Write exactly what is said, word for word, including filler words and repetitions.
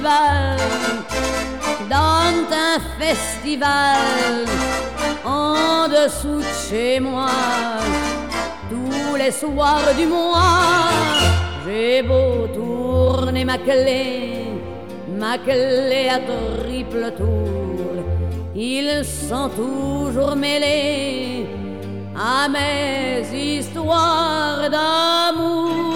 carnaval, dans un festival, en dessous de chez moi, tous les soirs du mois, j'ai beau tourner ma clé, ma clé à triple tour, ils sont toujours mêlés à mes histoires d'amour.